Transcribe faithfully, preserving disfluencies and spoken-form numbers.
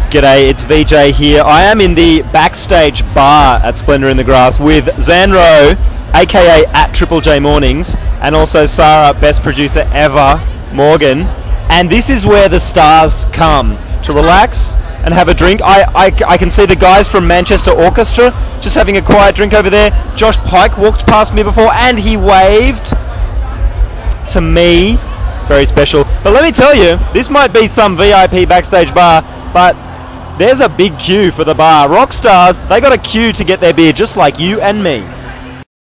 G'day, it's V J here. I am in the backstage bar at Splendour in the Grass with Zanro, aka at Triple J Mornings, and also Sarah, best producer ever, Morgan. And this is where the stars come to relax and have a drink. I, I, I can see the guys from Manchester Orchestra just having a quiet drink over there. Josh Pike walked past me before and he waved to me. Very special. But let me tell you, this might be some V I P backstage bar, but there's a big queue for the bar. Rock stars, they got a queue to get their beer just like you and me.